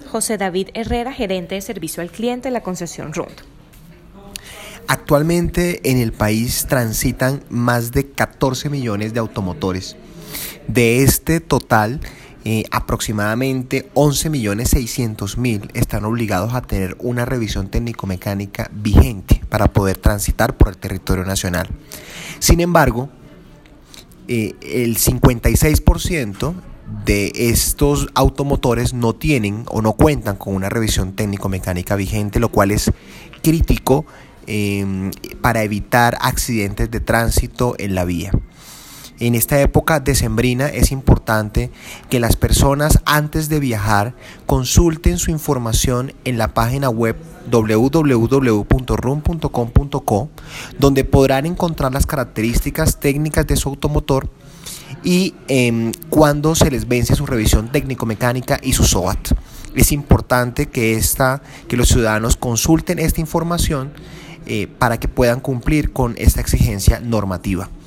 José David Herrera, gerente de servicio al cliente de la concesión RUND. Actualmente en el país transitan más de 14 millones de automotores. De este total, aproximadamente 11.600.000 están obligados a tener una revisión técnico-mecánica vigente para poder transitar por el territorio nacional. Sin embargo, el 56% de estos automotores no tienen o no cuentan con una revisión técnico-mecánica vigente, lo cual es crítico para evitar accidentes de tránsito en la vía. En esta época decembrina es importante que las personas antes de viajar consulten su información en la página web www.rund.com.co, donde podrán encontrar las características técnicas de su automotor y cuándo se les vence su revisión técnico-mecánica y su SOAT. Es importante que los ciudadanos consulten esta información para que puedan cumplir con esta exigencia normativa.